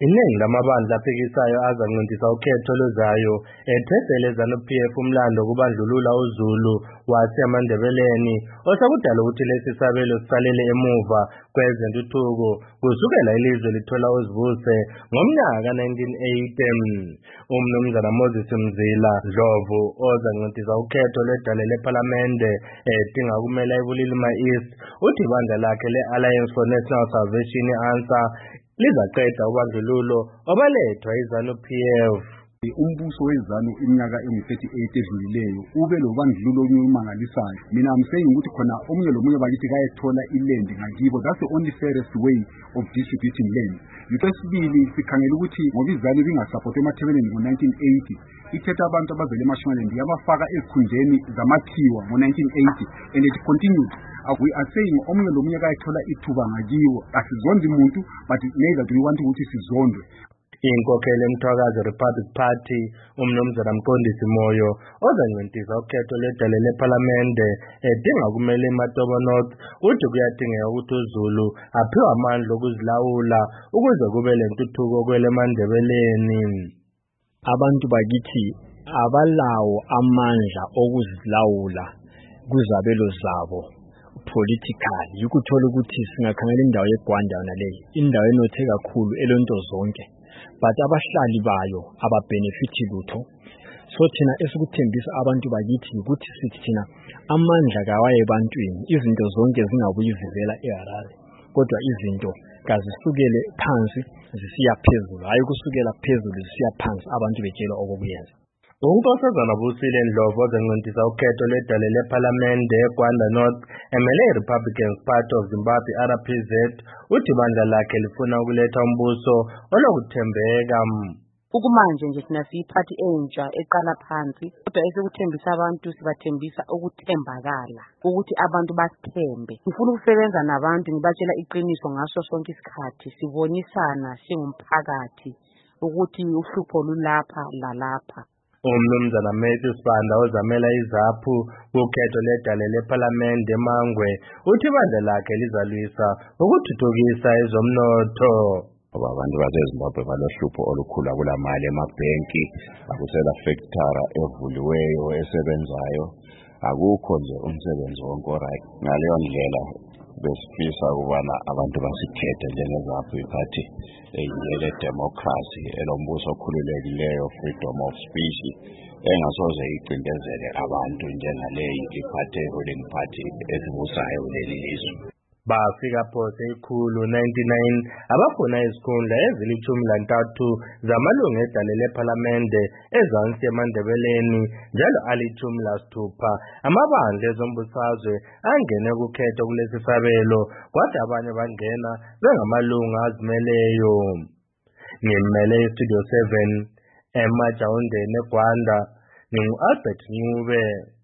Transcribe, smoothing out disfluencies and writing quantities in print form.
Iningi lamabandla aphikisayo azanqindisa ukhetho luzayo ethesele ZANU-PF umlando kubandlulula uZulu waseMandebeleni osakudala ukuthi lesi sabelo sisalele emuva kwezentuthuko kusukela ilizwe lithola uzibuse ngomnyaka ka-1980. Umnumzana Moses Mzila Ndlovu ozanqindisa ukhetho lwedale lephalamende edinga ukumela eBulilima East uthi ibandla lakhe le-Alliance for National Salvation i-ANSA lizaqeda ubandlululo obalethwa iZANU-PF. Umbuso wezanu iminyaka engu-38 edlulileyo ube lobandlululo olumangalisayo. Mina I'm saying ukuthi khona omunye lomunye bakithi kayethola iland ngakibo. That's the only fairest way of distributing land. Yesibili sikhangela ukuthi ngoba izanu bingasapoti emathebeleni ngo-1980 ithetha abantu abavele eMashonaland yabafaka ezikhundleni zamakhiwa ngo-1980 and it continued. We are saying omunye lomunye kayethola ithuba ngakiwo. Asizondi umuntu but neither do we want ukuthi sizondwe. Inkokheli eMthwakazi Republic Party umnumzana Mqondisi Moyo ozanqindisa ukhetho lwedale lephalamende edinga kumele eMatobo North uthi kuyadingeka ukuthi uZulu aphiwe amandla okuzilawula ukuze kube lentuthuko kwele Mandebeleni. Abantu bakithi abalawo amandla okuzilawula kuzabelo zabo political. Yikuthola ukuthi singakhangela indawo yeGwanda naleyi indawo enothe kakhulu elonto zonke but abahlali bayo ababenefiti lutho. So thina esikuthembisa abantu bakithi ukuthi sithi thina amandla kawaye ebantwini izinto zonke zingabuyivela eHarare kodwa izinto kazisukele phansi zisiya phezulu hayi kusukela phezulu zisiya phansi abantu betshela okuyenza. Unkosazana Busile Ndlovu ozanqindisa ukhetho lwedale lephalamende eGwanda North emele iRepublican Party of Zimbabwe RPZ uthi ibandla lakhe lifuna ukuletha umbuso olokuthembeka. Ukumanje nje sina siyiphathi entsha eqala phansi kodwa esikuthembisa abantu sibathembisa ukuthembakala ukuthi abantu basithembe. Ngifuna ukusebenza nabantu ngibatshela iqiniso ngaso sonke isikhathi sibonisana singumphakathi ukuthi uhlupho lulapha lalapha. Umnumzana Matthew Sibanda ozamela iZAPHU kukhetho ledale lephalamende eMangwe uthi ibandla lakhe lizalwisa ukuthuthukisa ezomnotho. Abantu baseZimbabwe balohlupho olukhulu kulamali emabhenki akusela factory evuliweyo esebenzayo akukho nje umsebenzi wonke right. Ngaleyo ndlela besifisa ukubana abantu basikhethe njengeZAPHU iParty eyile democracy elombuso okhululekileyo freedom of speech engasoze icindezele abantu njengaleyi iParty ruling party esibusayo kuleli lizwe. Bafika phose ikhulu 99 abafuna izikhundla ezili-13 zamalungu edale lephalamende ezansi eMandebeleni njalo ali-16 amabandla ezombusazwe angene kukhetho kulesi sabelo kodwa abanye bangena bengamalungu azimeleyo. Ngimele iStudio 7 eMajawundeni eGwanda ngingu-Albert Ncube.